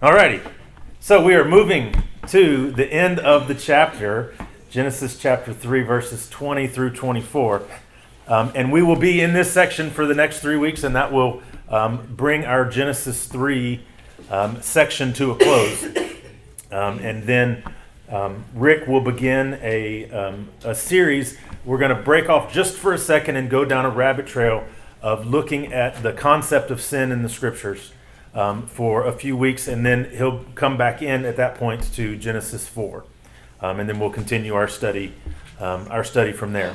Alrighty, so we are moving to the end of the chapter, Genesis chapter 3, verses 20 through 24. And we will be in this section for the next 3 weeks, and that will bring our Genesis 3 section to a close. And then Rick will begin a series. We're going to break off just for a second and go down a rabbit trail of looking at the concept of sin in the Scriptures for a few weeks, and then he'll come back in at that point to Genesis 4. And then we'll continue our study from there.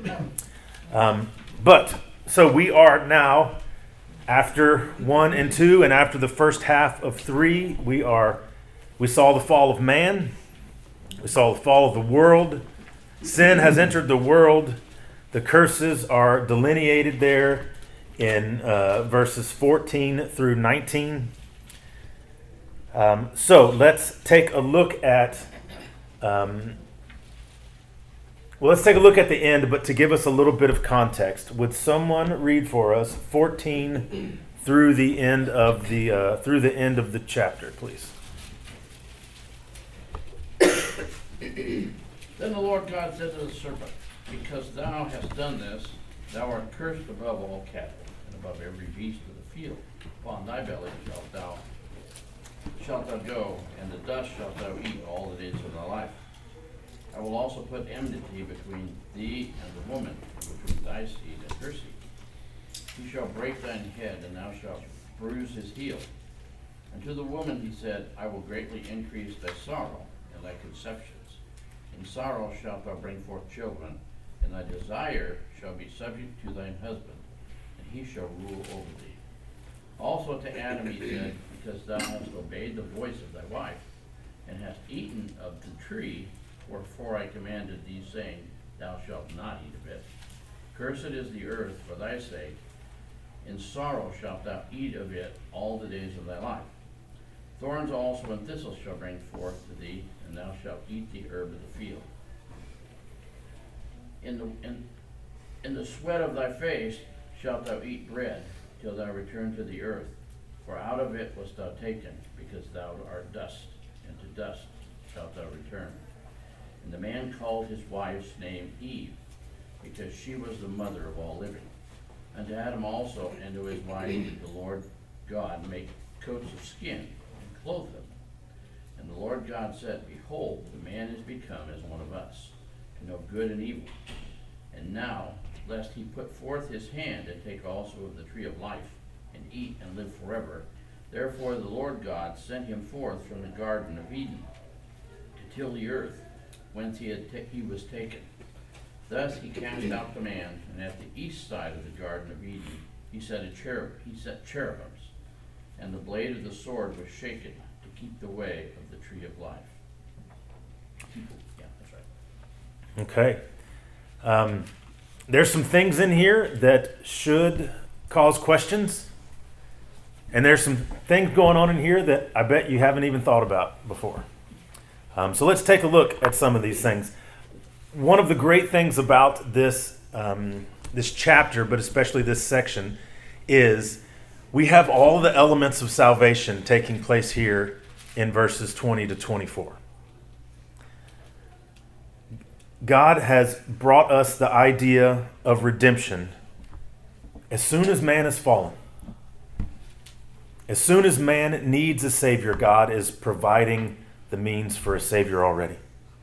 So we are now, after 1 and 2, and after the first half of 3, we saw the fall of man. We saw the fall of the world. Sin has entered the world. The curses are delineated there in verses 14 through 19. So let's take a look at the end, but to give us a little bit of context, would someone read for us 14 through the end of the chapter, please? Then the Lord God said to the serpent, "Because thou hast done this, thou art cursed above all cattle, and above every beast of the field. Upon thy belly shalt thou go, and the dust shalt thou eat all the days of thy life. I will also put enmity between thee and the woman, between thy seed and her seed. He shall break thine head, and thou shalt bruise his heel. And to the woman he said, I will greatly increase thy sorrow and thy conceptions. In sorrow shalt thou bring forth children, and thy desire shall be subject to thine husband, and he shall rule over thee. Also to Adam he said, because thou hast obeyed the voice of thy wife, and hast eaten of the tree, wherefore I commanded thee, saying, Thou shalt not eat of it. Cursed is the earth for thy sake. In sorrow shalt thou eat of it all the days of thy life. Thorns also and thistles shall bring forth to thee, and thou shalt eat the herb of the field. In the sweat of thy face shalt thou eat bread, till thou return to the earth. For out of it wast thou taken, because thou art dust, and to dust shalt thou return. And the man called his wife's name Eve, because she was the mother of all living. And to Adam also and to his wife did the Lord God make coats of skin, and clothe them. And the Lord God said, Behold, the man is become as one of us, to know good and evil. And now, lest he put forth his hand and take also of the tree of life, and eat and live forever, therefore the Lord God sent him forth from the Garden of Eden, to till the earth, whence he was taken. Thus he cast out the man, and at the east side of the Garden of Eden he set cherubims, and the blade of the sword was shaken to keep the way of the tree of life. Yeah, that's right. Okay. There's some things in here that should cause questions, and there's some things going on in here that I bet you haven't even thought about before. So let's take a look at some of these things. One of the great things about this chapter, but especially this section, is we have all the elements of salvation taking place here in verses 20 to 24. God has brought us the idea of redemption as soon as man has fallen. As soon as man needs a Savior, God is providing the means for a Savior already.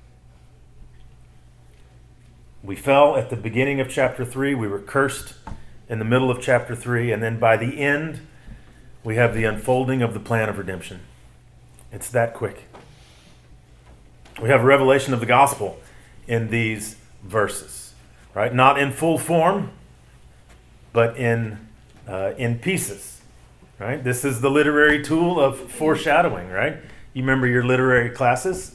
We fell at the beginning of chapter 3. We were cursed in the middle of chapter 3. And then by the end, we have the unfolding of the plan of redemption. It's that quick. We have a revelation of the gospel in these verses, right? Not in full form, but in pieces, right? This is the literary tool of foreshadowing, right? You remember your literary classes?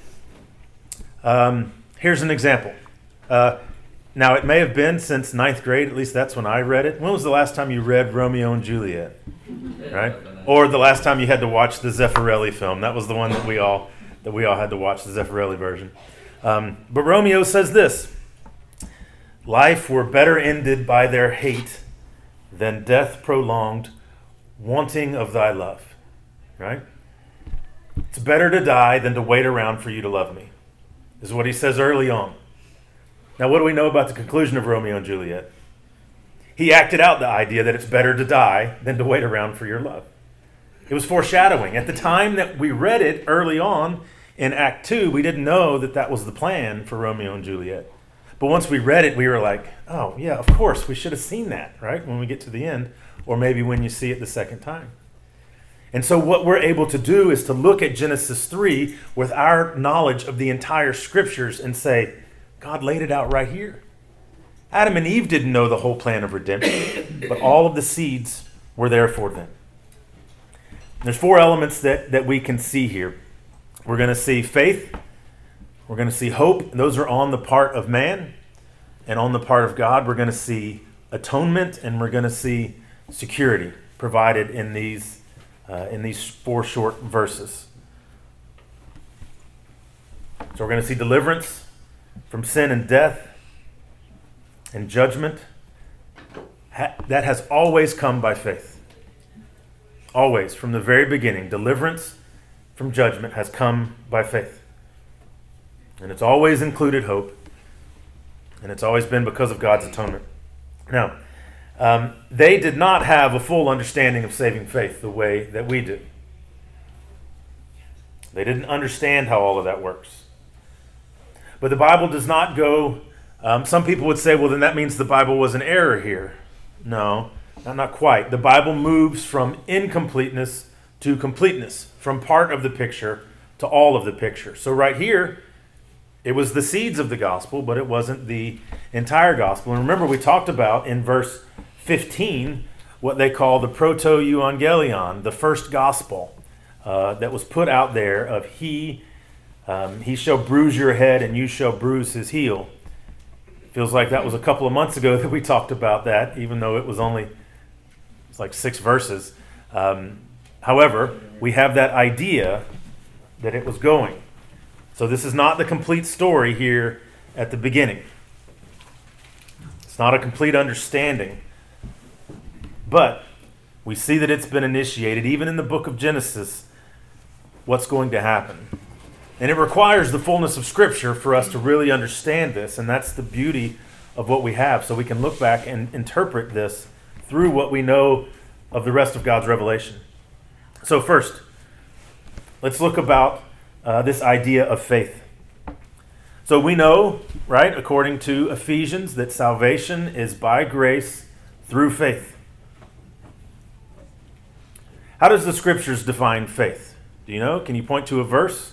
Here's an example. Now, it may have been since 9th grade, at least that's when I read it. When was the last time you read Romeo and Juliet? Right? Or the last time you had to watch the Zeffirelli film? That was the one that we all had to watch, the Zeffirelli version. But Romeo says this: life were better ended by their hate than death prolonged, wanting of thy love. Right? It's better to die than to wait around for you to love me, is what he says early on. Now, what do we know about the conclusion of Romeo and Juliet? He acted out the idea that it's better to die than to wait around for your love. It was foreshadowing. At the time that we read it early on in Act 2, we didn't know that that was the plan for Romeo and Juliet. But once we read it, we were like, oh, yeah, of course, we should have seen that, right, when we get to the end, or maybe when you see it the second time. And so what we're able to do is to look at Genesis 3 with our knowledge of the entire scriptures and say, God laid it out right here. Adam and Eve didn't know the whole plan of redemption, but all of the seeds were there for them. There's 4 elements that we can see here. We're going to see faith. We're going to see hope. Those are on the part of man. And on the part of God, we're going to see atonement, and we're going to see security provided in these 4 short verses. So we're going to see deliverance from sin and death and judgment. That has always come by faith. Always, from the very beginning, deliverance from judgment has come by faith. And it's always included hope. And it's always been because of God's atonement. Now, they did not have a full understanding of saving faith the way that we do. They didn't understand how all of that works. But the Bible does not go... some people would say, well, then that means the Bible was an error here. No, not quite. The Bible moves from incompleteness to completeness, from part of the picture to all of the picture. So right here, it was the seeds of the gospel, but it wasn't the entire gospel. And remember, we talked about in verse 15 what they call the proto-evangelion, the first gospel that was put out there of he shall bruise your head and you shall bruise his heel. Feels like that was a couple of months ago that we talked about that, even though it's like 6 verses. However, we have that idea that it was going. So this is not the complete story here at the beginning. It's not a complete understanding. But we see that it's been initiated, even in the book of Genesis, what's going to happen. And it requires the fullness of Scripture for us to really understand this, and that's the beauty of what we have. So we can look back and interpret this through what we know of the rest of God's revelation. So first, let's look about this idea of faith. So we know, right, according to Ephesians, that salvation is by grace through faith. How does the Scriptures define faith? Do you know? Can you point to a verse?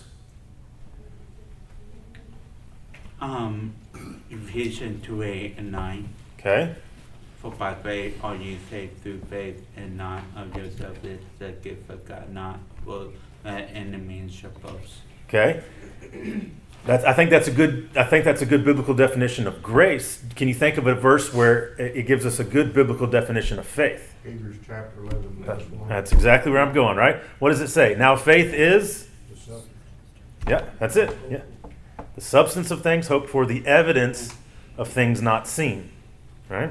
Ephesians 2:8-9. Okay. For by grace are you saved through faith, and not of yourself, it is the gift of God, not for any means of boast. Okay. I think that's a good biblical definition of grace. Can you think of a verse where it gives us a good biblical definition of faith? Hebrews chapter 11, verse 1. That's exactly where I'm going, right? What does it say? Now faith is? The substance. Yeah, that's it. Yeah. The substance of things hoped for, the evidence of things not seen. Right?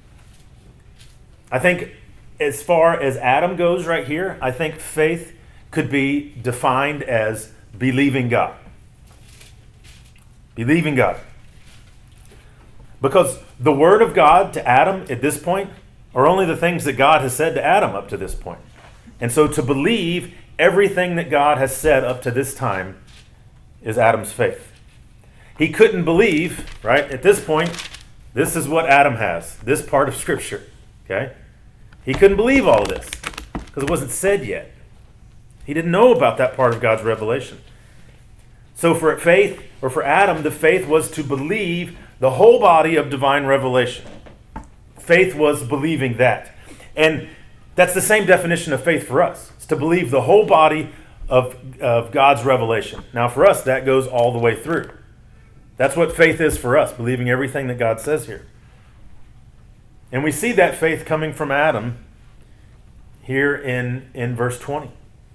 I think as far as Adam goes right here, I think faith could be defined as believing God. Believing God. Because the word of God to Adam at this point are only the things that God has said to Adam up to this point. And so to believe everything that God has said up to this time is Adam's faith. He couldn't believe, right, at this point, this is what Adam has, this part of Scripture, okay? He couldn't believe all of this because it wasn't said yet. He didn't know about that part of God's revelation. So for faith, or for Adam, the faith was to believe the whole body of divine revelation. Faith was believing that. And that's the same definition of faith for us. It's to believe the whole body of God's revelation. Now for us, that goes all the way through. That's what faith is for us, believing everything that God says here. And we see that faith coming from Adam here in verse 20.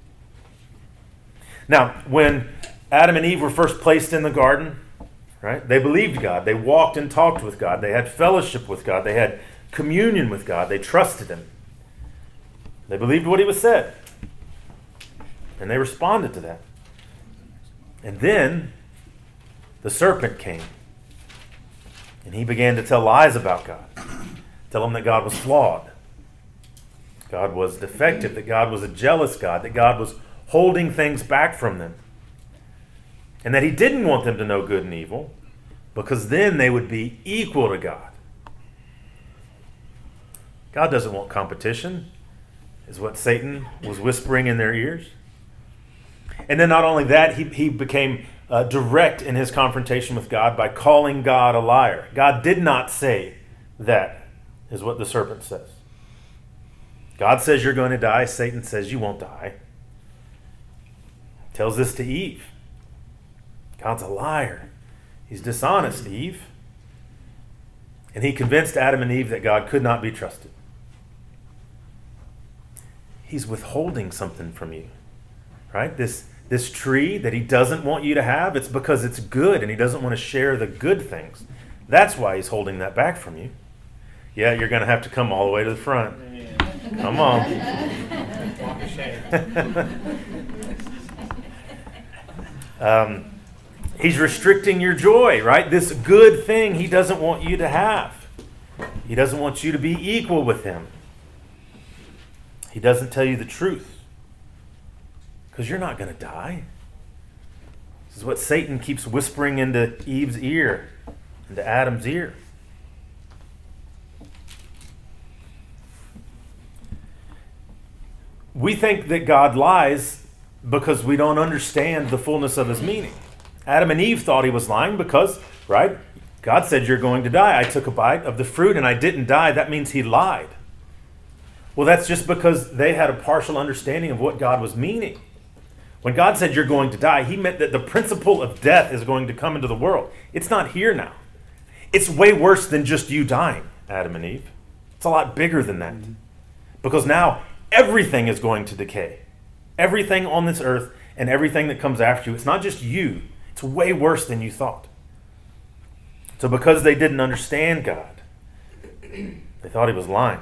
Now, when Adam and Eve were first placed in the garden, right, they believed God. They walked and talked with God. They had fellowship with God. They had communion with God. They trusted Him. They believed what He was said. And they responded to that. And then the serpent came. And he began to tell lies about God. Tell them that God was flawed. God was defective. That God was a jealous God. That God was holding things back from them. And that he didn't want them to know good and evil, because then they would be equal to God. God doesn't want competition, is what Satan was whispering in their ears. And then not only that, he became direct in his confrontation with God by calling God a liar. God did not say that, is what the serpent says. God says you're going to die. Satan says you won't die. Tells this to Eve. God's a liar. He's dishonest, Eve. And he convinced Adam and Eve that God could not be trusted. He's withholding something from you, right? This tree that he doesn't want you to have, it's because it's good and he doesn't want to share the good things. That's why he's holding that back from you. Yeah, you're going to have to come all the way to the front. Come on. He's restricting your joy, right? This good thing he doesn't want you to have. He doesn't want you to be equal with him. He doesn't tell you the truth. Because you're not going to die. This is what Satan keeps whispering into Eve's ear, into Adam's ear. We think that God lies because we don't understand the fullness of his meaning. Adam and Eve thought he was lying because, right, God said you're going to die. I took a bite of the fruit and I didn't die. That means he lied. Well, that's just because they had a partial understanding of what God was meaning. When God said you're going to die, he meant that the principle of death is going to come into the world. It's not here now. It's way worse than just you dying, Adam and Eve. It's a lot bigger than that. Because now everything is going to decay. Everything on this earth and everything that comes after you. It's not just you. It's way worse than you thought. So because they didn't understand God, they thought he was lying.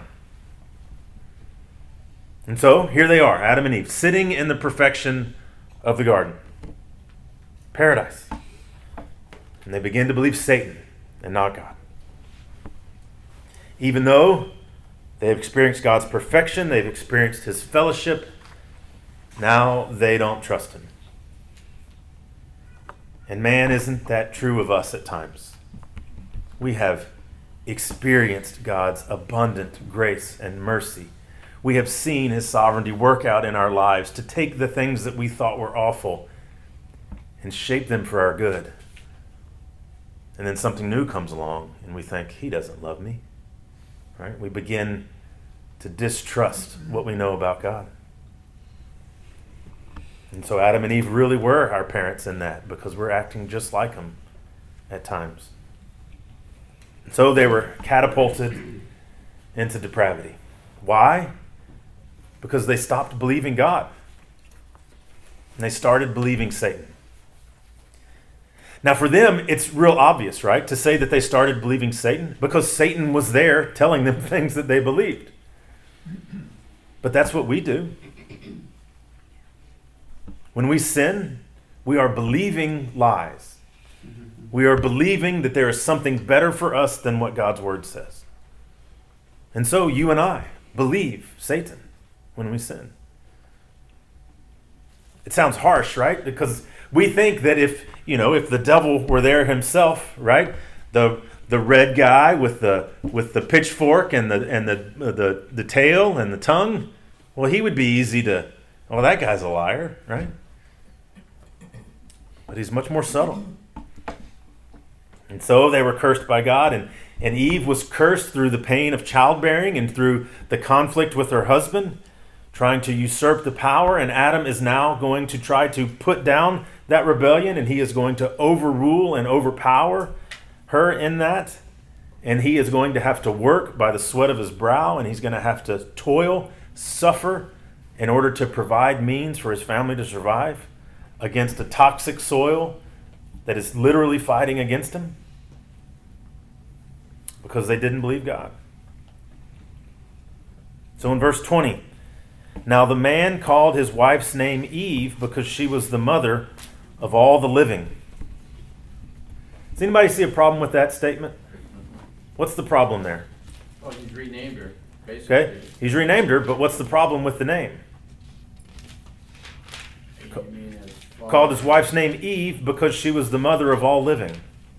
And so here they are, Adam and Eve, sitting in the perfection of the garden. Paradise. And they begin to believe Satan and not God. Even though they've experienced God's perfection, they've experienced his fellowship, now they don't trust him. And man, isn't that true of us at times? We have experienced God's abundant grace and mercy. We have seen his sovereignty work out in our lives to take the things that we thought were awful and shape them for our good. And then something new comes along and we think, he doesn't love me. Right? We begin to distrust what we know about God. And so Adam and Eve really were our parents in that, because we're acting just like them at times. So they were catapulted into depravity. Why? Because they stopped believing God. And they started believing Satan. Now for them, it's real obvious, right? To say that they started believing Satan, because Satan was there telling them things that they believed. But that's what we do. When we sin, we are believing lies. We are believing that there is something better for us than what God's word says. And so you and I believe Satan when we sin. It sounds harsh, right? Because we think that if the devil were there himself, right? The red guy with the pitchfork and the tail and the tongue, well, he would be easy to, well, that guy's a liar, right? But he's much more subtle. And so they were cursed by God, and Eve was cursed through the pain of childbearing and through the conflict with her husband, trying to usurp the power. And Adam is now going to try to put down that rebellion, and he is going to overrule and overpower her in that. And he is going to have to work by the sweat of his brow, and he's going to have to toil, suffer, in order to provide means for his family to survive against a toxic soil that is literally fighting against him because they didn't believe God. So in verse 20, now the man called his wife's name Eve because she was the mother of all the living. Does anybody see a problem with that statement? What's the problem there? Oh, he's renamed her, basically. Okay, he's renamed her, but what's the problem with the name? You mean as far Called his wife's name Eve because she was the mother of all living.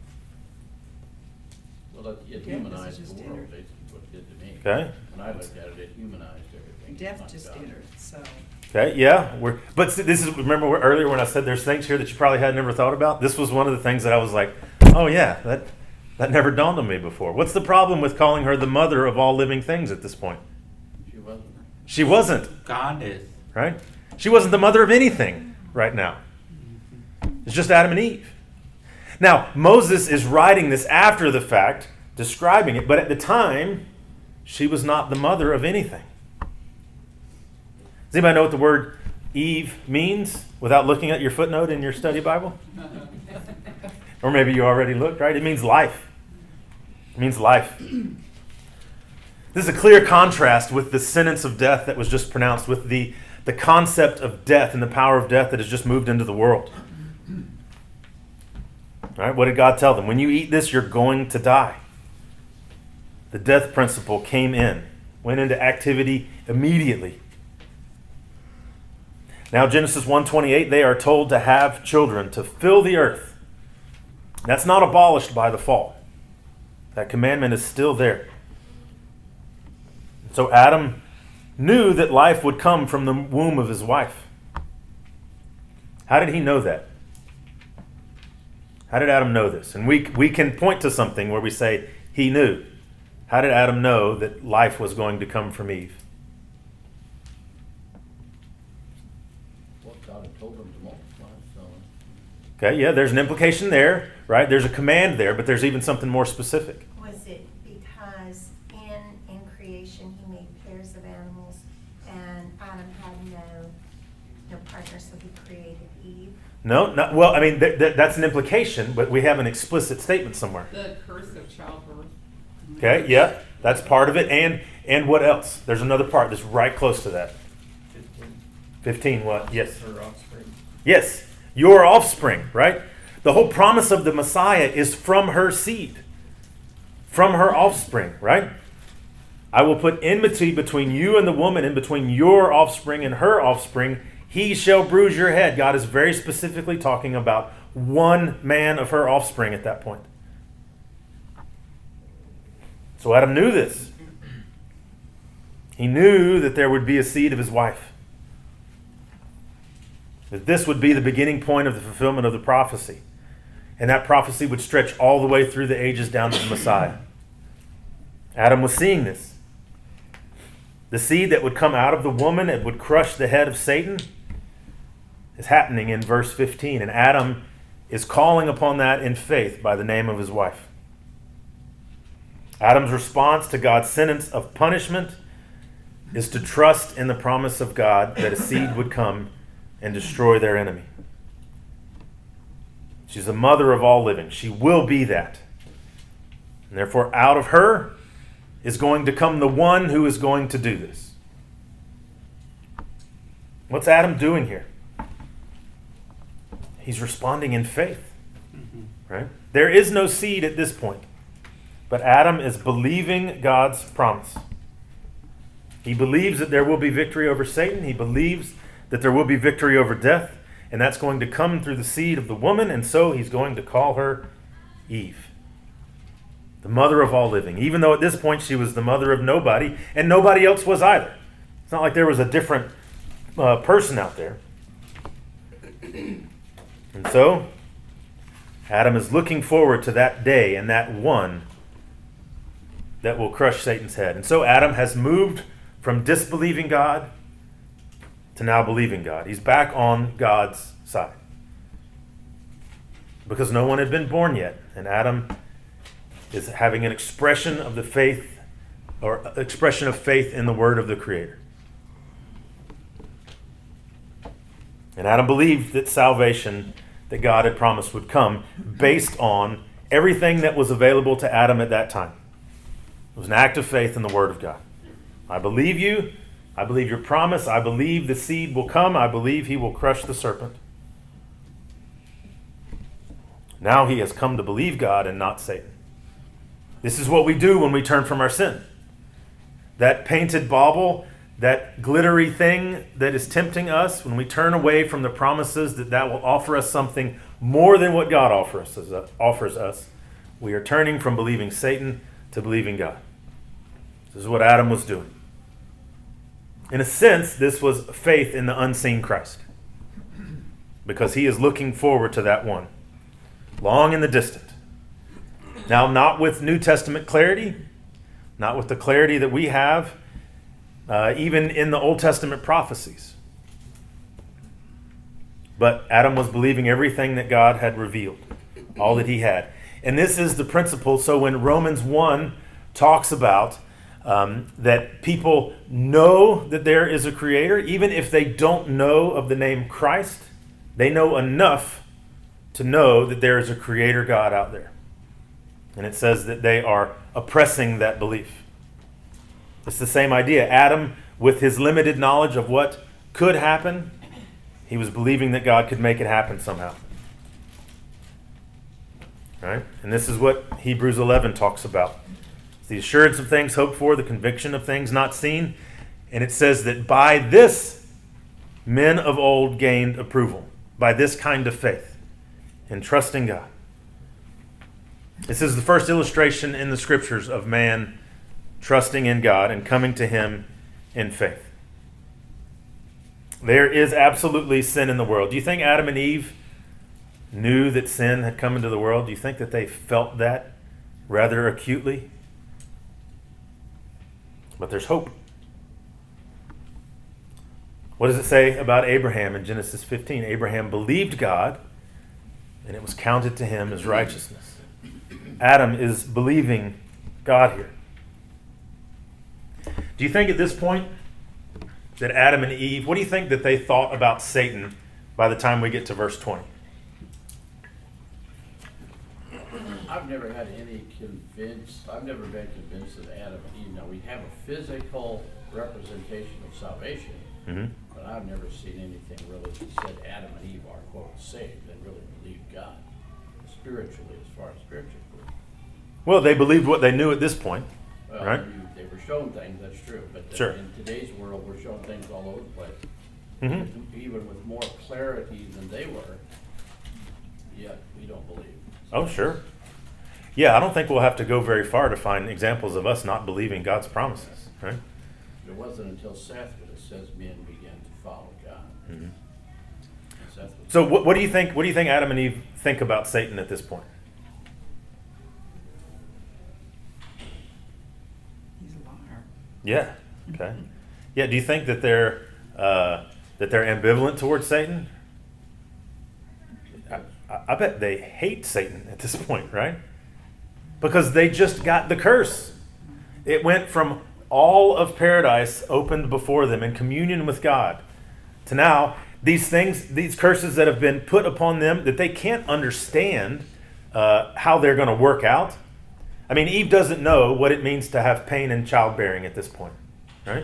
Well, it humanized the world, basically, what it did to me. Okay. When I looked at it, it humanized everything. Death Not just God. entered, so. Okay, yeah. But see, this is, remember earlier when I said there's things here that you probably had never thought about? This was one of the things that I was like, oh yeah, that never dawned on me before. What's the problem with calling her the mother of all living things at this point? She wasn't. She wasn't, God is. right? She wasn't the mother of anything right now. It's just Adam and Eve. Now, Moses is writing this after the fact, describing it, but at the time, she was not the mother of anything. Does anybody know what the word Eve means without looking at your footnote in your study Bible? Or maybe you already looked, right? It means life. It means life. This is a clear contrast with the sentence of death that was just pronounced, with the concept of death and the power of death that has just moved into the world. All right, what did God tell them? When you eat this, you're going to die. The death principle came in, went into activity immediately. Now, Genesis 1:28, they are told to have children, to fill the earth. That's not abolished by the fall. That commandment is still there. So Adam knew that life would come from the womb of his wife. How did he know that? How did Adam know this? And we can point to something where we say, he knew. How did Adam know that life was going to come from Eve? Well, God had told them to multiply, so. Okay, yeah, there's an implication there, right? There's a command there, but there's even something more specific. Was it because in creation he made pairs of animals and Adam had no partner, so he created Eve? No, not, well, I mean, that's an implication, but we have an explicit statement somewhere. The curse of childbirth. Okay, yeah, that's part of it. And what else? There's another part that's right close to that. 15, what? Yes. Her offspring. Yes, your offspring, right? The whole promise of the Messiah is from her seed, from her offspring, right? I will put enmity between you and the woman, and between your offspring and her offspring. He shall bruise your head. God is very specifically talking about one man of her offspring at that point. So Adam knew this. He knew that there would be a seed of his wife. That this would be the beginning point of the fulfillment of the prophecy. And that prophecy would stretch all the way through the ages down to the Messiah. Adam was seeing this. The seed that would come out of the woman and would crush the head of Satan is happening in verse 15. And Adam is calling upon that in faith by the name of his wife. Adam's response to God's sentence of punishment is to trust in the promise of God that a seed would come and destroy their enemy. She's the mother of all living. She will be that. And therefore, out of her is going to come the one who is going to do this. What's Adam doing here? He's responding in faith. Right? There is no seed at this point. But Adam is believing God's promise. He believes that there will be victory over Satan. He believes that there will be victory over death. And that's going to come through the seed of the woman. And so he's going to call her Eve, the mother of all living. Even though at this point she was the mother of nobody. And nobody else was either. It's not like there was a different person out there. And so Adam is looking forward to that day and that one that will crush Satan's head. And so Adam has moved from disbelieving God to now believing God. He's back on God's side. Because no one had been born yet. And Adam is having an expression of the faith, or expression of faith in the word of the Creator. And Adam believed that salvation that God had promised would come based on everything that was available to Adam at that time. It was an act of faith in the Word of God. I believe you. I believe your promise. I believe the seed will come. I believe he will crush the serpent. Now he has come to believe God and not Satan. This is what we do when we turn from our sin. That painted bauble, that glittery thing that is tempting us, when we turn away from the promises that will offer us something more than what God offers us, we are turning from believing Satan to believing God. This is what Adam was doing. In a sense, this was faith in the unseen Christ, because he is looking forward to that one, long in the distant. Now, not with New Testament clarity, not with the clarity that we have, even in the Old Testament prophecies. But Adam was believing everything that God had revealed, all that he had. And this is the principle. So when Romans 1 talks about that people know that there is a creator, even if they don't know of the name Christ, they know enough to know that there is a creator God out there. And it says that they are oppressing that belief. It's the same idea. Adam, with his limited knowledge of what could happen, he was believing that God could make it happen somehow. Right? And this is what Hebrews 11 talks about. It's the assurance of things hoped for, the conviction of things not seen. And it says that by this, men of old gained approval. By this kind of faith in trusting God. This is the first illustration in the scriptures of man trusting in God and coming to him in faith. There is absolutely sin in the world. Do you think Adam and Eve knew that sin had come into the world? Do you think that they felt that rather acutely? But there's hope. What does it say about Abraham in Genesis 15? Abraham believed God, and it was counted to him as righteousness. Adam is believing God here. Do you think at this point that Adam and Eve, what do you think that they thought about Satan by the time we get to verse 20? I've never been convinced that Adam and Eve, now we have a physical representation of salvation, but I've never seen anything really that said Adam and Eve are, quote, saved and really believed God spiritually, as far as spiritually. Well, they believed what they knew at this point, Well, right? They were shown things, that's true, but Sure. in today's world, we're shown things all over the place. Mm-hmm. Even with more clarity than they were, yet we don't believe. Oh, sure. Yeah, I don't think we'll have to go very far to find examples of us not believing God's promises, right? It wasn't until Seth that it says men began to follow God. Mm-hmm. And Seth was So what do you think? What do you think Adam and Eve think about Satan at this point? He's a liar. Yeah. Okay. Yeah. Do you think that they're ambivalent towards Satan? I bet they hate Satan at this point, right? Because they just got the curse. It went from all of paradise opened before them in communion with God to now these things, these curses that have been put upon them that they can't understand how they're going to work out. I mean, Eve doesn't know what it means to have pain in childbearing at this point, right?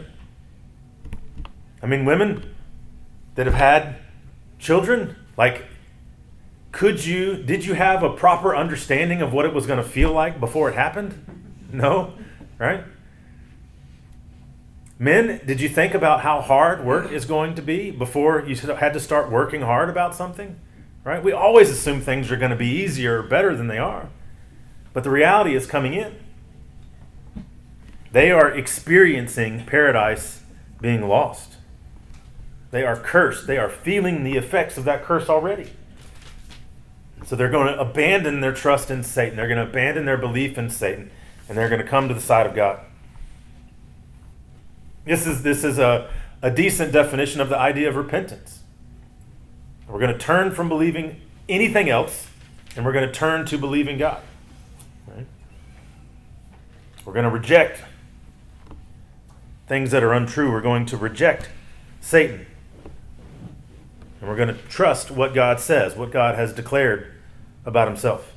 I mean, women that have had children, like, did you have a proper understanding of what it was going to feel like before it happened? No, right? Men, did you think about how hard work is going to be before you had to start working hard about something? Right? We always assume things are going to be easier or better than they are. But the reality is coming in. They are experiencing paradise being lost. They are cursed. They are feeling the effects of that curse already. So they're going to abandon their trust in Satan. They're going to abandon their belief in Satan. And they're going to come to the side of God. This is a decent definition of the idea of repentance. We're going to turn from believing anything else, and we're going to turn to believing God. Right? We're going to reject things that are untrue. We're going to reject Satan. And we're going to trust what God says, what God has declared about himself.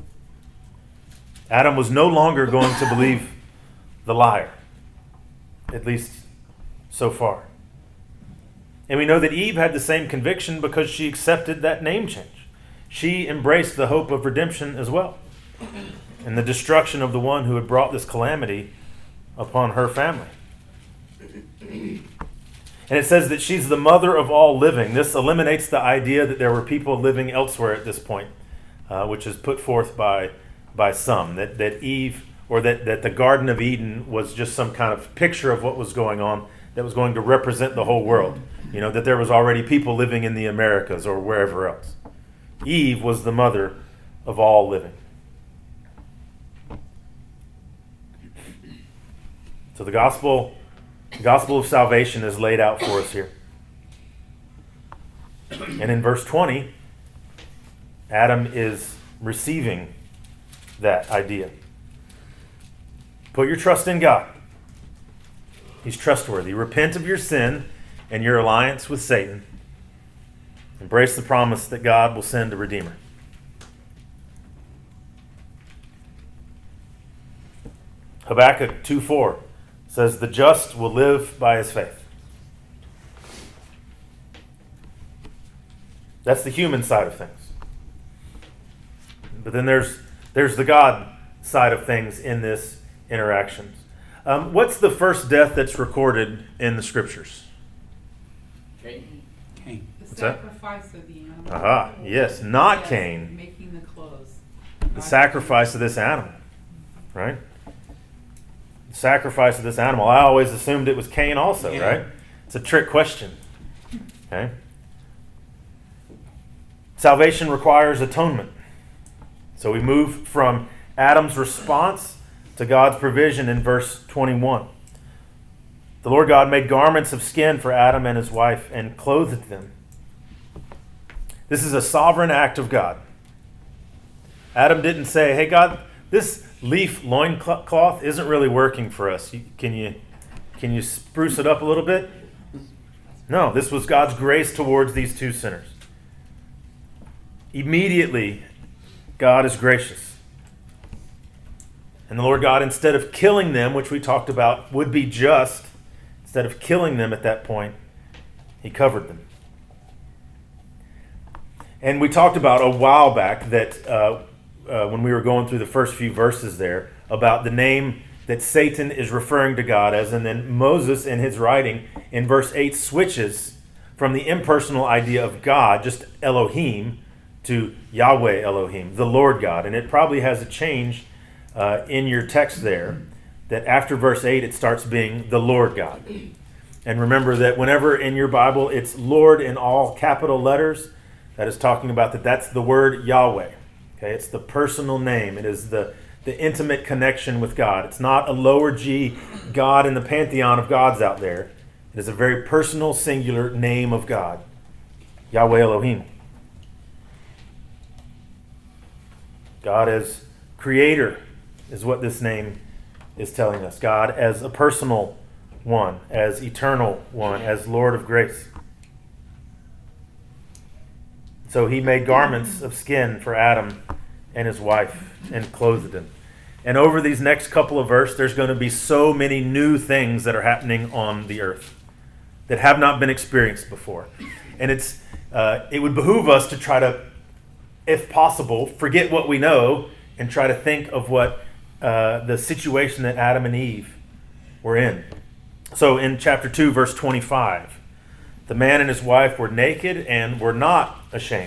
Adam was no longer going to believe the liar, at least so far. And we know that Eve had the same conviction because she accepted that name change. she embraced the hope of redemption as well, and the destruction of the one who had brought this calamity upon her family. And it says that she's the mother of all living. This eliminates the idea that there were people living elsewhere at this point, which is put forth by some, that Eve, or that the Garden of Eden was just some kind of picture of what was going on that was going to represent the whole world. You know, that there was already people living in the Americas or wherever else. Eve was the mother of all living. So the gospel of salvation is laid out for us here. And in verse 20, Adam is receiving that idea. Put your trust in God. He's trustworthy. Repent of your sin and your alliance with Satan. Embrace the promise that God will send a Redeemer. Habakkuk 2:4 says, the just will live by his faith. That's the human side of things. But then there's the God side of things in this interactions. What's the first death that's recorded in the scriptures? Cain. Cain. The What's that? sacrifice of the animal. Aha, yes, not Yes, Cain. Making the clothes. The sacrifice of this animal, right? The sacrifice of this animal. I always assumed it was Cain also, Yeah. right? It's a trick question. Okay. Salvation requires atonement. So we move from Adam's response to God's provision in verse 21. The Lord God made garments of skin for Adam and his wife and clothed them. This is a sovereign act of God. Adam didn't say, hey God, this leaf loincloth isn't really working for us. Can you spruce it up a little bit? No, this was God's grace towards these two sinners. Immediately, God is gracious. And the Lord God, instead of killing them, which we talked about would be just, instead of killing them at that point, he covered them. And we talked about a while back that when we were going through the first few verses there, about the name that Satan is referring to God as, and then Moses in his writing in verse 8 switches from the impersonal idea of God, just Elohim, to Yahweh Elohim, the Lord God. And it probably has a change in your text there, that after verse 8 it starts being the Lord God. And remember that whenever in your Bible it's Lord in all capital letters, that is talking about that's the word Yahweh. Okay, it's the personal name. It is the intimate connection with God. It's not a lower G God in the pantheon of gods out there. It is a very personal, singular name of God, Yahweh Elohim. God as creator is what this name is telling us. God as a personal one, as eternal one, as Lord of grace. So he made garments of skin for Adam and his wife and clothed them. And over these next couple of verses, there's going to be so many new things that are happening on the earth that have not been experienced before. And it would behoove us to try to, if possible, forget what we know and try to think of what the situation that Adam and Eve were in. So in chapter 2, verse 25, the man and his wife were naked and were not ashamed.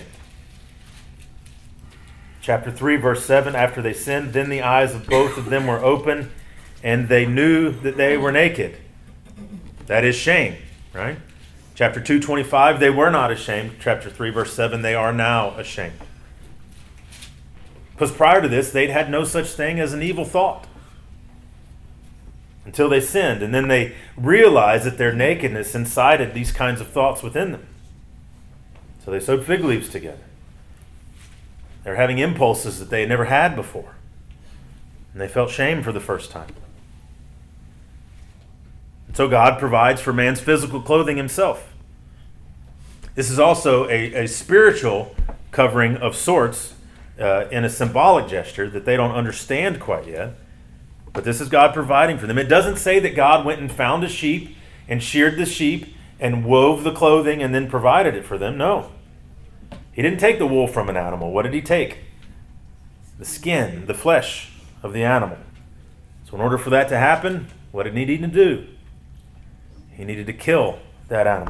Chapter 3, verse 7, after they sinned, then the eyes of both of them were open, and they knew that they were naked. That is shame, right? Chapter 2, 25, they were not ashamed. Chapter 3, verse 7, they are now ashamed. Because prior to this, they'd had no such thing as an evil thought until they sinned. And then they realized that their nakedness incited these kinds of thoughts within them. So they sewed fig leaves together. They're having impulses that they had never had before. And they felt shame for the first time. And so God provides for man's physical clothing himself. This is also a spiritual covering of sorts in a symbolic gesture that they don't understand quite yet. But this is God providing for them. It doesn't say that God went and found a sheep and sheared the sheep and wove the clothing and then provided it for them. No. He didn't take the wool from an animal. What did he take? The skin, the flesh of the animal. So in order for that to happen, what did he need to do? He needed to kill that animal.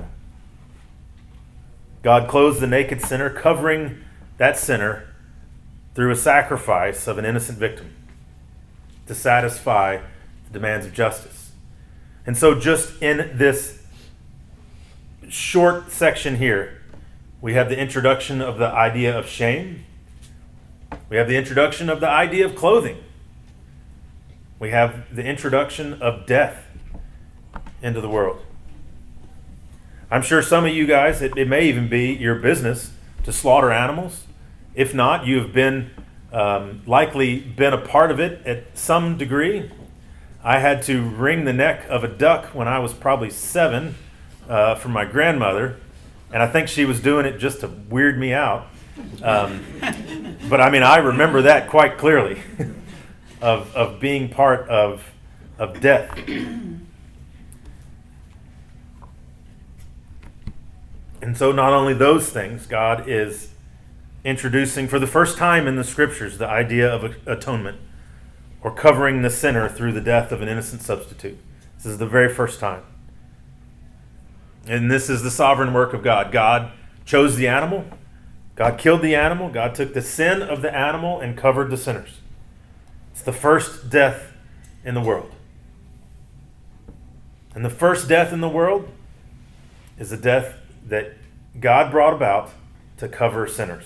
God clothes the naked sinner, covering that sinner through a sacrifice of an innocent victim to satisfy the demands of justice. And so just in this short section here, we have the introduction of the idea of shame. We have the introduction of the idea of clothing. We have the introduction of death into the world. I'm sure some of you guys, it may even be your business to slaughter animals. If not, you have been likely been a part of it at some degree. I had to wring the neck of a duck when I was probably 7 from my grandmother, and I think she was doing it just to weird me out. But I mean, I remember that quite clearly of being part of death. And so not only those things, God is introducing for the first time in the scriptures the idea of atonement, or covering the sinner through the death of an innocent substitute. This is the very first time. And this is the sovereign work of God. God chose the animal. God killed the animal. God took the sin of the animal and covered the sinners. It's the first death in the world. And the first death in the world is a death that God brought about to cover sinners.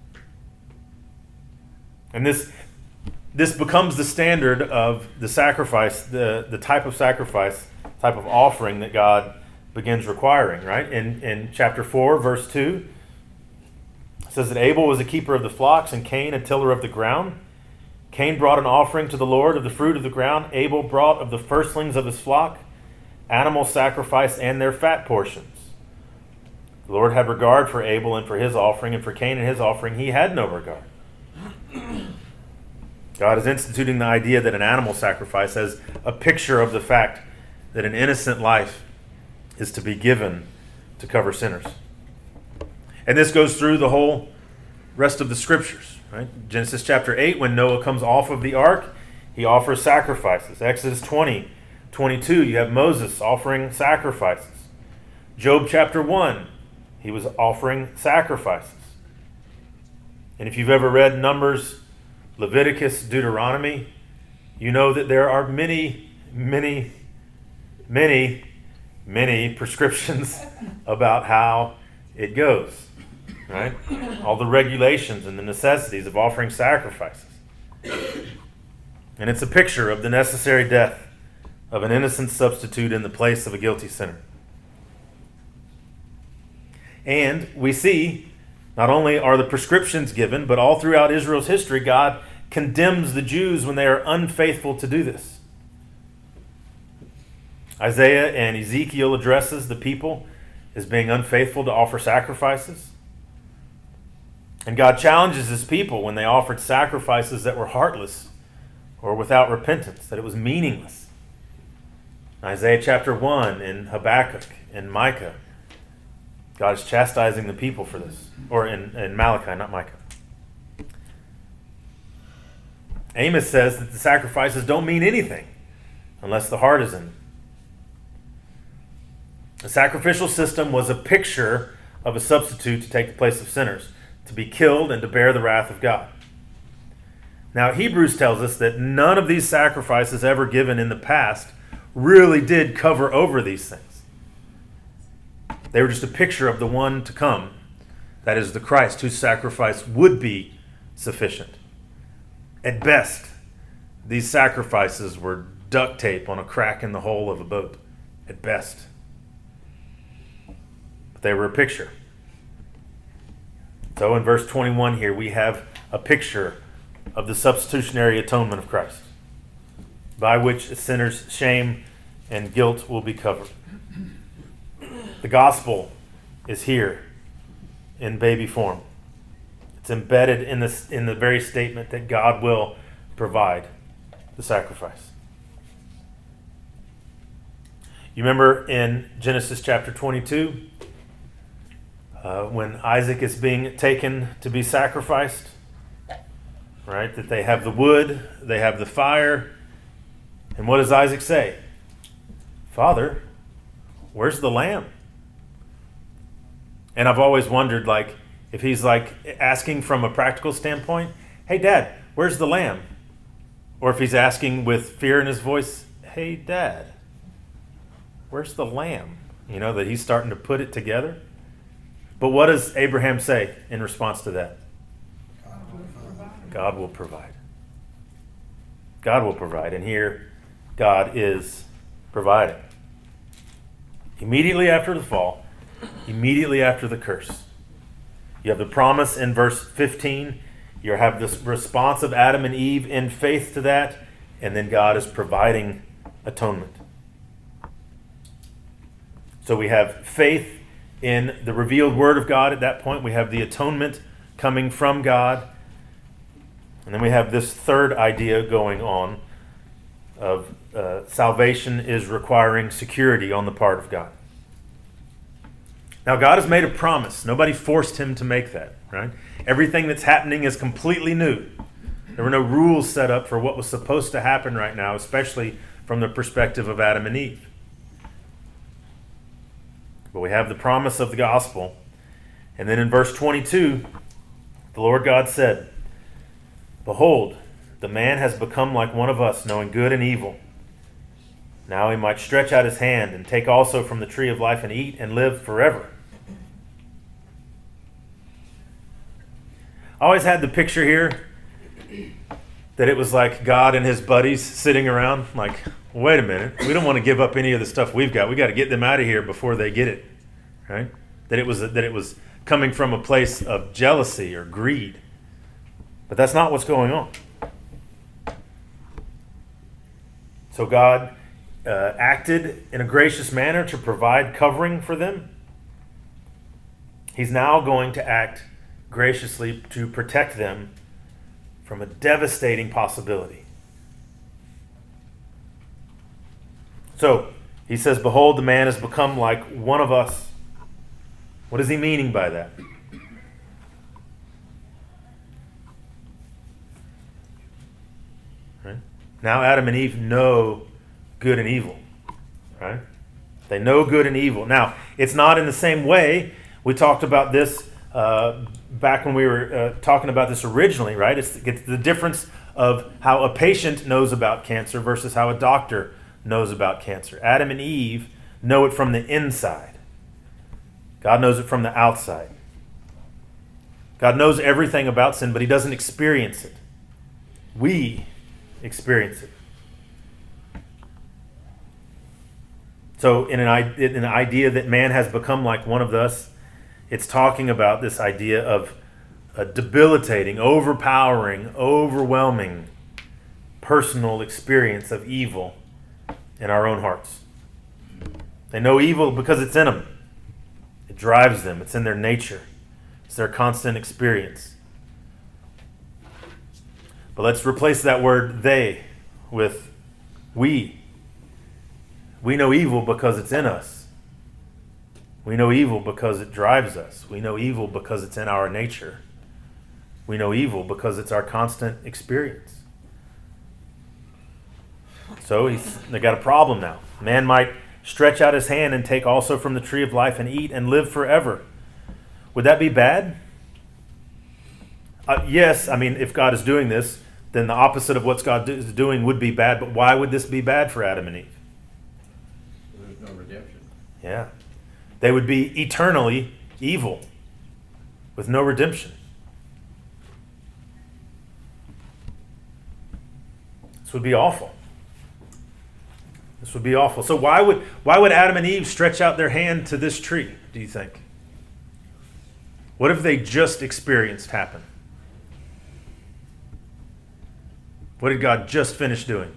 And this becomes the standard of the sacrifice, the type of sacrifice, type of offering that God begins requiring, right? In chapter 4, verse 2, it says that Abel was a keeper of the flocks and Cain a tiller of the ground. Cain brought an offering to the Lord of the fruit of the ground. Abel brought of the firstlings of his flock, animal sacrifice and their fat portions. The Lord had regard for Abel and for his offering, and for Cain and his offering he had no regard. God is instituting the idea that an animal sacrifice as a picture of the fact that an innocent life is to be given to cover sinners. And this goes through the whole rest of the scriptures, right? Genesis chapter 8, when Noah comes off of the ark, he offers sacrifices. Exodus 20:22, you have Moses offering sacrifices. Job chapter 1, he was offering sacrifices. And if you've ever read Numbers, Leviticus, Deuteronomy, you know that there are many prescriptions about how it goes, right? All the regulations and the necessities of offering sacrifices. And it's a picture of the necessary death of an innocent substitute in the place of a guilty sinner. And we see, not only are the prescriptions given, but all throughout Israel's history, God condemns the Jews when they are unfaithful to do this. Isaiah and Ezekiel addresses the people as being unfaithful to offer sacrifices. And God challenges his people when they offered sacrifices that were heartless or without repentance, that it was meaningless. Isaiah chapter 1 and Habakkuk and Micah, God is chastising the people for this. Or in Malachi, not Micah. Amos says that the sacrifices don't mean anything unless the heart is in it. The sacrificial system was a picture of a substitute to take the place of sinners, to be killed and to bear the wrath of God. Now, Hebrews tells us that none of these sacrifices ever given in the past really did cover over these things. They were just a picture of the one to come, that is the Christ, whose sacrifice would be sufficient. At best, these sacrifices were duct tape on a crack in the hull of a boat. At best. But they were a picture. So in verse 21 here, we have a picture of the substitutionary atonement of Christ, by which a sinner's shame and guilt will be covered. The gospel is here in baby form. It's embedded in the very statement that God will provide the sacrifice. You remember in Genesis chapter 22, when Isaac is being taken to be sacrificed, right? That they have the wood, they have the fire. And what does Isaac say? Father, where's the lamb? And I've always wondered, like, if he's like asking from a practical standpoint, hey, Dad, where's the lamb? Or if he's asking with fear in his voice, hey, Dad, where's the lamb? You know, that he's starting to put it together. But what does Abraham say in response to that? God will provide. God will provide. And here, God is providing. Immediately after the fall, immediately after the curse, you have the promise in verse 15. You have this response of Adam and Eve in faith to that. And then God is providing atonement. So we have faith in the revealed word of God at that point. We have the atonement coming from God. And then we have this third idea going on of salvation is requiring security on the part of God. Now, God has made a promise. Nobody forced him to make that, right? Everything that's happening is completely new. There were no rules set up for what was supposed to happen right now, especially from the perspective of Adam and Eve. But we have the promise of the gospel. And then in verse 22, the Lord God said, Behold, the man has become like one of us, knowing good and evil. Now he might stretch out his hand and take also from the tree of life and eat and live forever. I always had the picture here that it was like God and his buddies sitting around like, wait a minute, we don't want to give up any of the stuff we've got. We got to get them out of here before they get it, right? That it was coming from a place of jealousy or greed. But that's not what's going on. So God acted in a gracious manner to provide covering for them. He's now going to act graciously to protect them from a devastating possibility. So he says, Behold, the man has become like one of us. What is he meaning by that? Right? Now Adam and Eve know good and evil. Right? They know good and evil. Now, it's not in the same way. We talked about this back when we were talking about this originally, right? It's the difference of how a patient knows about cancer versus how a doctor knows about cancer. Adam and Eve know it from the inside. God knows it from the outside. God knows everything about sin, but he doesn't experience it. We experience it. So in an idea that man has become like one of us, it's talking about this idea of a debilitating, overpowering, overwhelming personal experience of evil in our own hearts. They know evil because it's in them. It drives them. It's in their nature. It's their constant experience. But let's replace that word they with we. We know evil because it's in us. We know evil because it drives us. We know evil because it's in our nature. We know evil because it's our constant experience. So they got a problem now. Man might stretch out his hand and take also from the tree of life and eat and live forever. Would that be bad? Yes, I mean, if God is doing this, then the opposite of what God is doing would be bad. But why would this be bad for Adam and Eve? There's no redemption. Yeah. They would be eternally evil with no redemption. This would be awful. This would be awful. So why would Adam and Eve stretch out their hand to this tree, do you think? What if they just experienced happen? What did God just finish doing?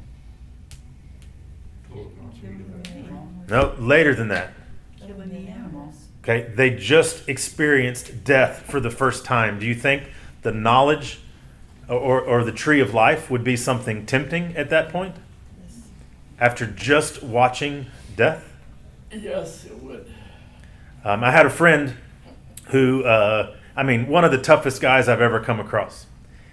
No, later than that. Killing the animals. Okay, they just experienced death for the first time. Do you think the knowledge or the tree of life would be something tempting at that point? After just watching death? Yes, it would. I had a friend who, one of the toughest guys I've ever come across.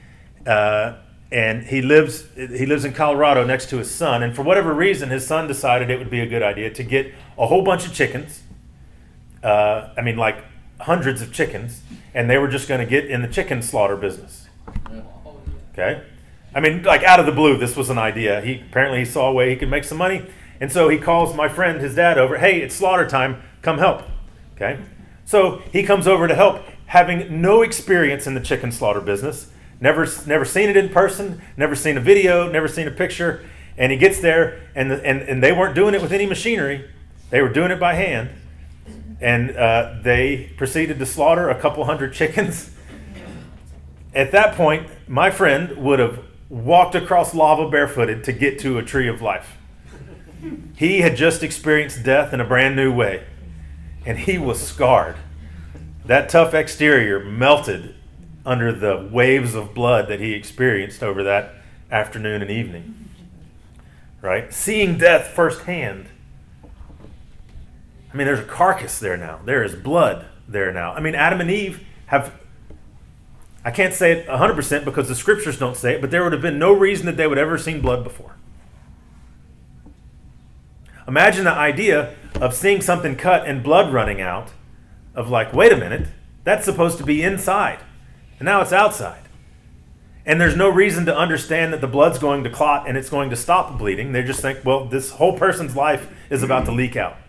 And he lives in Colorado next to his son. And for whatever reason, his son decided it would be a good idea to get a whole bunch of chickens. Like hundreds of chickens. And they were just going to get in the chicken slaughter business. Okay? Out of the blue, this was an idea. Apparently he saw a way he could make some money. And so he calls my friend, his dad, over. Hey, it's slaughter time. Come help. Okay? So he comes over to help, having no experience in the chicken slaughter business. Never seen it in person, never seen a video, never seen a picture. And he gets there, and they weren't doing it with any machinery. They were doing it by hand. And they proceeded to slaughter a couple hundred chickens. At that point, my friend would have walked across lava barefooted to get to a tree of life. He had just experienced death in a brand new way. And he was scarred. That tough exterior melted under the waves of blood that he experienced over that afternoon and evening. Right? Seeing death firsthand. There's a carcass there now. There is blood there now. Adam and Eve have, I can't say it 100% because the scriptures don't say it, but there would have been no reason that they would ever seen blood before. Imagine the idea of seeing something cut and blood running out, of like, wait a minute, that's supposed to be inside. And now it's outside. And there's no reason to understand that the blood's going to clot and it's going to stop bleeding. They just think, well, this whole person's life is about to leak out.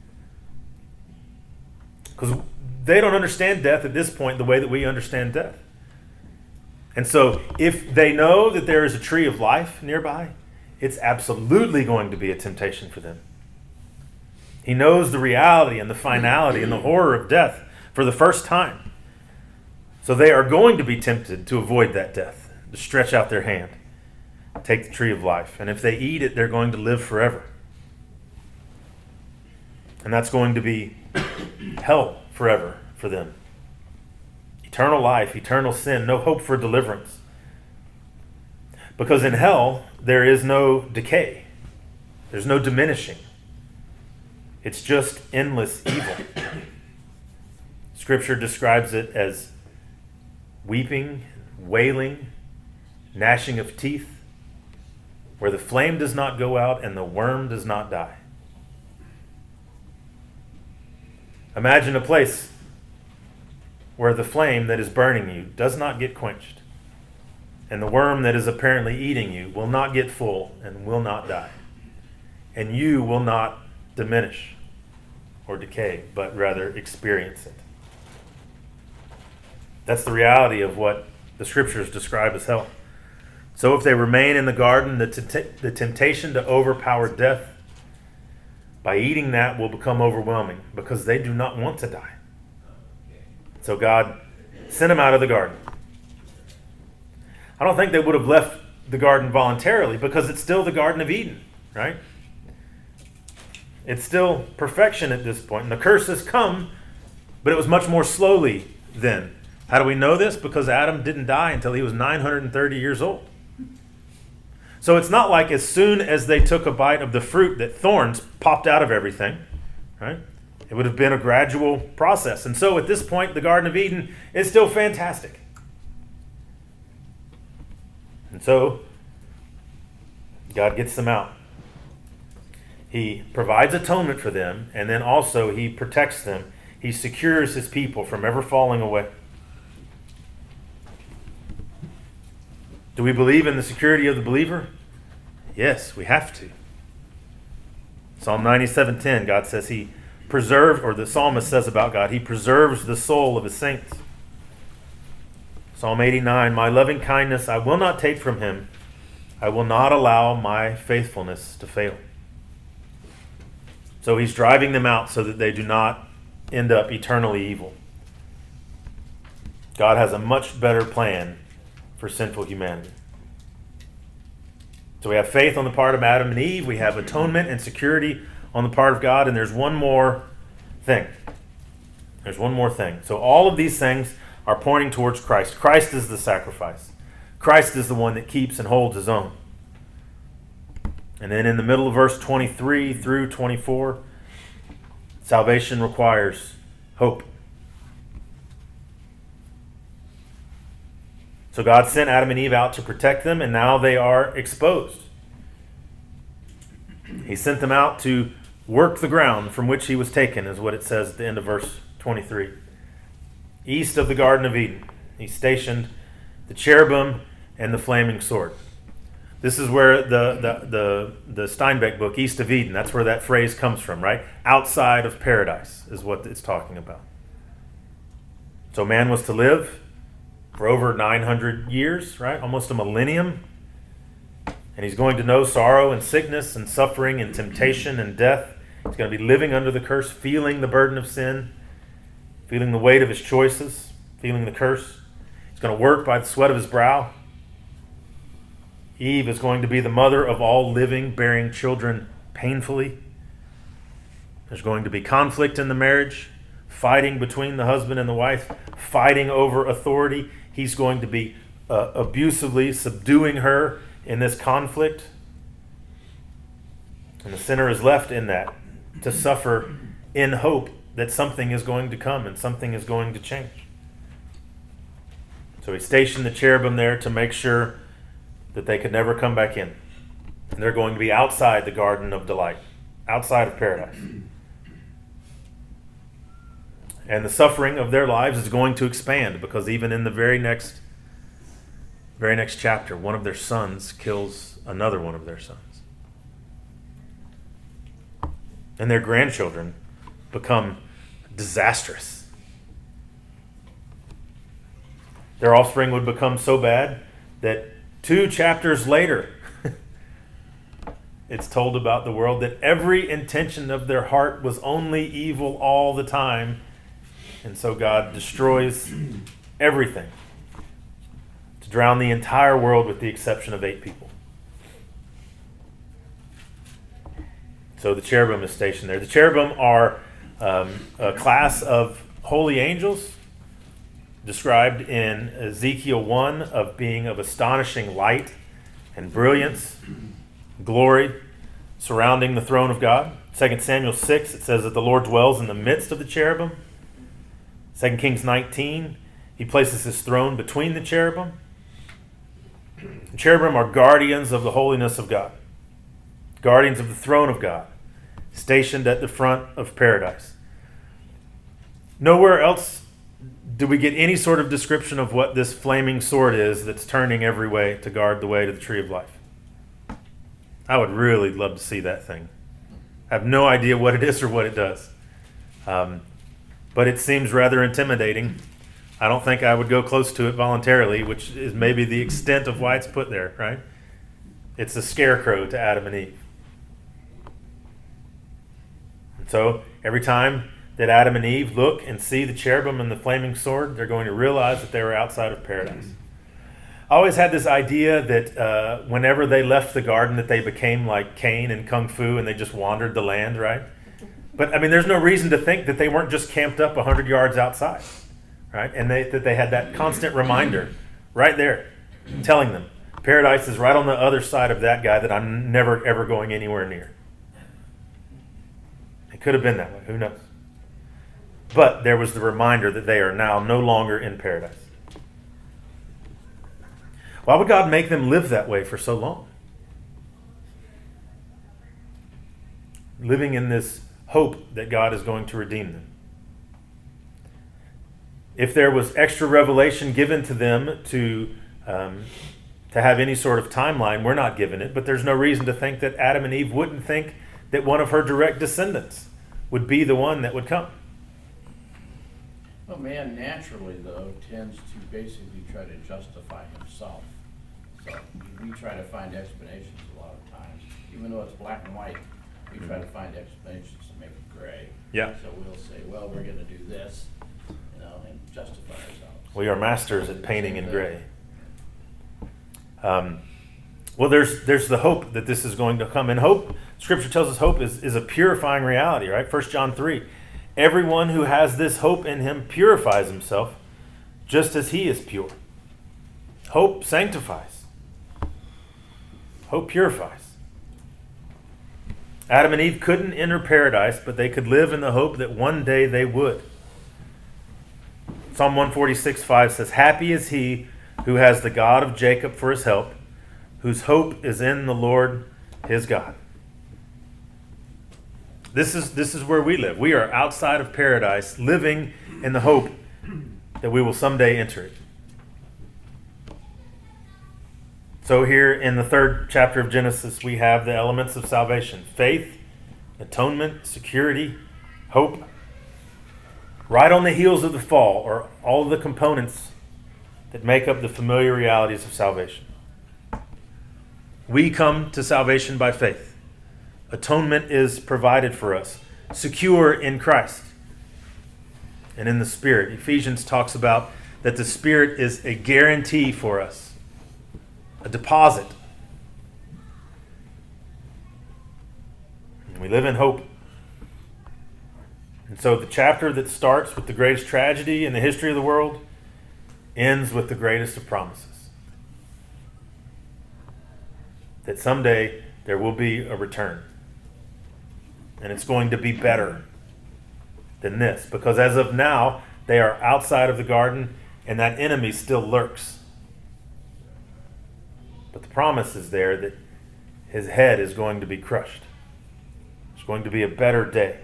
Because they don't understand death at this point the way that we understand death. And so if they know that there is a tree of life nearby, it's absolutely going to be a temptation for them. He knows the reality and the finality and the horror of death for the first time. So they are going to be tempted to avoid that death, to stretch out their hand, take the tree of life. And if they eat it, they're going to live forever. And that's going to be hell forever for them. Eternal life, eternal sin, no hope for deliverance. Because in hell, there is no decay. There's no diminishing. It's just endless evil. Scripture describes it as weeping, wailing, gnashing of teeth, where the flame does not go out and the worm does not die. Imagine a place where the flame that is burning you does not get quenched, and the worm that is apparently eating you will not get full and will not die, and you will not diminish or decay, but rather experience it. That's the reality of what the scriptures describe as hell. So if they remain in the garden, the temptation to overpower death by eating that will become overwhelming because they do not want to die. So God sent them out of the garden. I don't think they would have left the garden voluntarily because it's still the Garden of Eden, right? It's still perfection at this point. And the curse has come, but it was much more slowly then. How do we know this? Because Adam didn't die until he was 930 years old. So it's not like as soon as they took a bite of the fruit that thorns popped out of everything, right? It would have been a gradual process. And so at this point, the Garden of Eden is still fantastic. And so God gets them out. He provides atonement for them, and then also he protects them. He secures his people from ever falling away. Do we believe in the security of the believer? Yes, we have to. Psalm 97:10, God says he preserves, or the psalmist says about God, he preserves the soul of his saints. Psalm 89, my loving kindness I will not take from him. I will not allow my faithfulness to fail. So he's driving them out so that they do not end up eternally evil. God has a much better plan for sinful humanity. So we have faith on the part of Adam and Eve. We have atonement and security on the part of God. And there's one more thing. There's one more thing. So all of these things are pointing towards Christ. Christ is the sacrifice. Christ is the one that keeps and holds his own. And then in the middle of verse 23 through 24, salvation requires hope. So God sent Adam and Eve out to protect them, and now they are exposed. He sent them out to work the ground from which he was taken, is what it says at the end of verse 23. East of the Garden of Eden, he stationed the cherubim and the flaming sword. This is where the Steinbeck book, East of Eden, that's where that phrase comes from, right? Outside of paradise is what it's talking about. So man was to live for over 900 years, right? Almost a millennium. And he's going to know sorrow and sickness and suffering and temptation and death. He's going to be living under the curse, feeling the burden of sin, feeling the weight of his choices, feeling the curse. He's going to work by the sweat of his brow. Eve is going to be the mother of all living, bearing children painfully. There's going to be conflict in the marriage, fighting between the husband and the wife, fighting over authority. He's going to be abusively subduing her in this conflict. And the sinner is left in that to suffer in hope that something is going to come and something is going to change. So he stationed the cherubim there to make sure that they could never come back in. And they're going to be outside the garden of delight, outside of paradise. And the suffering of their lives is going to expand, because even in the very next chapter, one of their sons kills another one of their sons. And their grandchildren become disastrous. Their offspring would become so bad that 2 chapters later, it's told about the world that every intention of their heart was only evil all the time. And so God destroys everything to drown the entire world with the exception of 8 people. So the cherubim is stationed there. The cherubim are a class of holy angels described in Ezekiel 1 of being of astonishing light and brilliance, glory surrounding the throne of God. 2 Samuel 6, it says that the Lord dwells in the midst of the cherubim. 2 Kings 19, he places his throne between the cherubim. The cherubim are guardians of the holiness of God, guardians of the throne of God, stationed at the front of paradise. Nowhere else do we get any sort of description of what this flaming sword is that's turning every way to guard the way to the tree of life. I would really love to see that thing. I have no idea what it is or what it does. But it seems rather intimidating. I don't think I would go close to it voluntarily, which is maybe the extent of why it's put there, right? It's a scarecrow to Adam and Eve. And so every time that Adam and Eve look and see the cherubim and the flaming sword, they're going to realize that they were outside of paradise. I always had this idea that whenever they left the garden that they became like Cain and Kung Fu and they just wandered the land, right? But I mean, there's no reason to think that they weren't just camped up 100 yards outside, right? And that they had that constant reminder right there telling them, paradise is right on the other side of that guy that I'm never, ever going anywhere near. It could have been that way. Who knows? But there was the reminder that they are now no longer in paradise. Why would God make them live that way for so long? Living in this hope that God is going to redeem them. If there was extra revelation given to them to have any sort of timeline, we're not given it, but there's no reason to think that Adam and Eve wouldn't think that one of her direct descendants would be the one that would come. Well, man naturally, though, tends to basically try to justify himself. So we try to find explanations a lot of times. Even though it's black and white, we try to find explanations to make it gray. Yeah. So we'll say, well, we're going to do this, and justify ourselves. We are masters at painting in gray. Well, there's the hope that this is going to come. And hope, Scripture tells us hope is a purifying reality, right? 1 John 3. Everyone who has this hope in him purifies himself just as he is pure. Hope sanctifies. Hope purifies. Adam and Eve couldn't enter paradise, but they could live in the hope that one day they would. Psalm 146:5 says, "Happy is he who has the God of Jacob for his help, whose hope is in the Lord his God. This is where we live. We are outside of paradise, living in the hope that we will someday enter it. So here in the 3rd chapter of Genesis, we have the elements of salvation: faith, atonement, security, hope. Right on the heels of the fall are all of the components that make up the familiar realities of salvation. We come to salvation by faith. Atonement is provided for us, secure in Christ and in the Spirit. Ephesians talks about that the Spirit is a guarantee for us, a deposit. And we live in hope. And so the chapter that starts with the greatest tragedy in the history of the world ends with the greatest of promises. That someday there will be a return. And it's going to be better than this. Because as of now, they are outside of the garden and that enemy still lurks. But the promise is there that his head is going to be crushed. It's going to be a better day.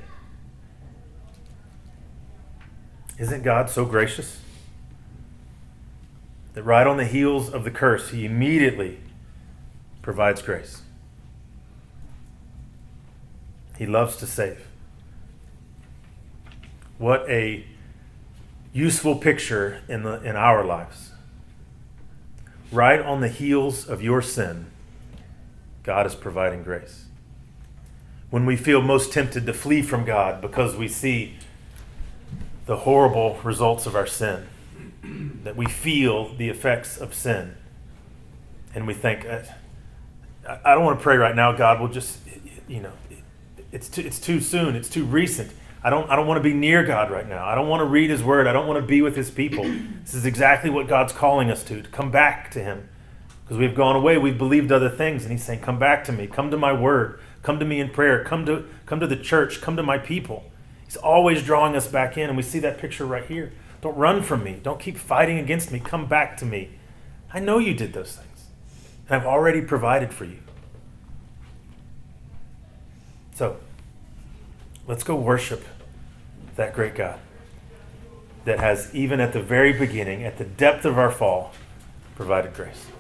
Isn't God so gracious? That right on the heels of the curse, he immediately provides grace. He loves to save. What a useful picture in our lives. Right on the heels of your sin, God is providing grace. When we feel most tempted to flee from God because we see the horrible results of our sin, that we feel the effects of sin, and we think, I don't want to pray right now. God will just, it's too soon. It's too recent. I don't want to be near God right now. I don't want to read his word. I don't want to be with his people. This is exactly what God's calling us to come back to him. Because we've gone away, we've believed other things, and he's saying, come back to me, come to my word, come to me in prayer, come to the church, come to my people. He's always drawing us back in, and we see that picture right here. Don't run from me. Don't keep fighting against me. Come back to me. I know you did those things, and I've already provided for you. So, let's go worship that great God that has, even at the very beginning, at the depth of our fall, provided grace.